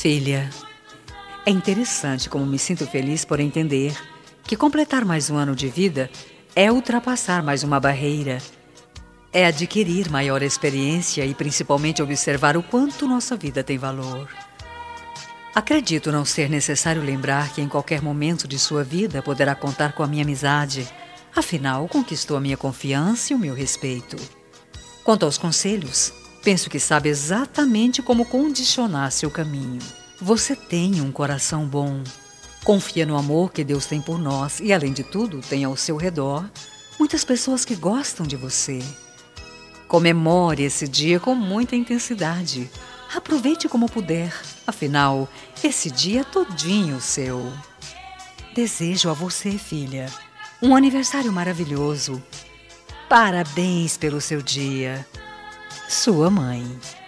Filha, é interessante como me sinto feliz por entender que completar mais um ano de vida é ultrapassar mais uma barreira, é adquirir maior experiência e principalmente observar o quanto nossa vida tem valor. Acredito não ser necessário lembrar que em qualquer momento de sua vida poderá contar com a minha amizade, afinal conquistou a minha confiança e o meu respeito. Quanto aos conselhos, penso que sabe exatamente como condicionar seu caminho. Você tem um coração bom. Confia no amor que Deus tem por nós e, além de tudo, tem ao seu redor muitas pessoas que gostam de você. Comemore esse dia com muita intensidade. Aproveite como puder. Afinal, esse dia é todinho seu. Desejo a você, filha, um aniversário maravilhoso. Parabéns pelo seu dia. Sua mãe.